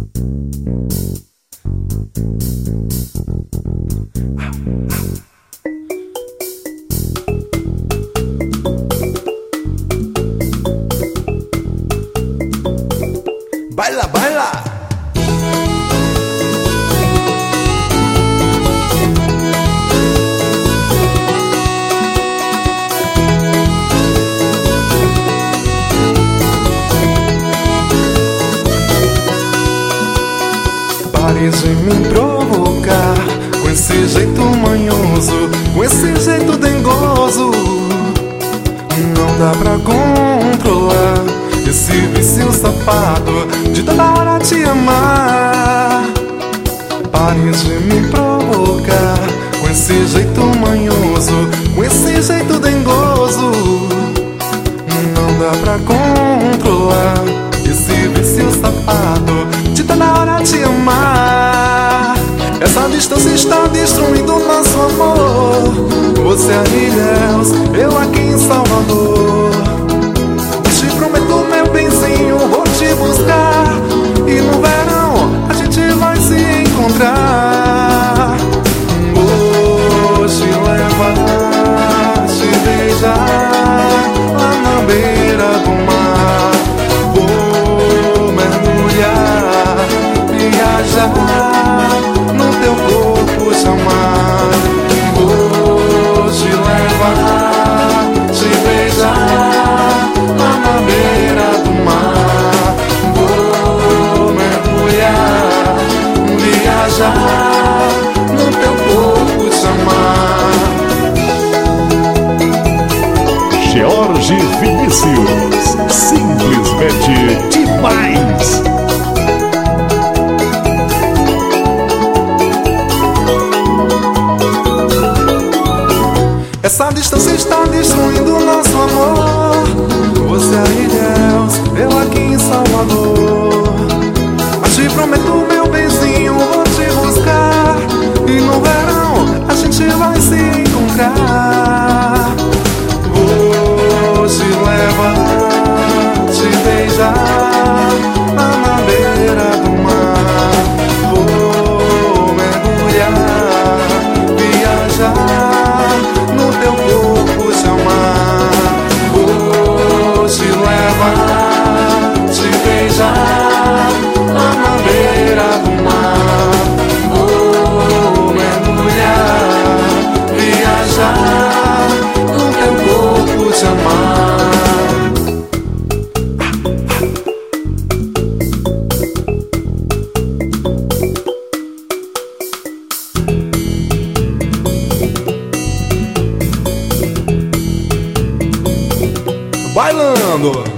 Baila, baila. Pare de me provocar com esse jeito manhoso, com esse jeito dengoso. Não dá pra controlar esse vício safado de toda hora te amar. Pare de me provocar com esse jeito manhoso, com esse jeito dengoso. Não dá pra controlar esse vício safado de toda hora te amar. Essa distância está destruindo nosso amor. Você é em Ilhéus, eu aqui em Salvador. Te prometo, meu benzinho, vou te buscar, e no verão a gente vai se encontrar. Vou te levar, te beijar lá na beira do mar. Vou mergulhar, viajar no teu corpo, te amar. Vou te levar, te beijar lá na beira do mar. Vou mergulhar, viajar no teu corpo, te amar. Jorge Vinícius, simplesmente demais. Essa distância está destruindo nosso amor. Você é em Ilhéus, eu aqui em Salvador. Mas te prometo, meu benzinho, vou te buscar, e no verão a gente vai se encontrar. Vou te levar, te beijar lá na beira do mar. Vou mergulhar, viajar no teu corpo, te amar. Vou te levar, te beijar lá na beira do mar. Vou mergulhar, viajar no teu corpo, te amar. Bailando.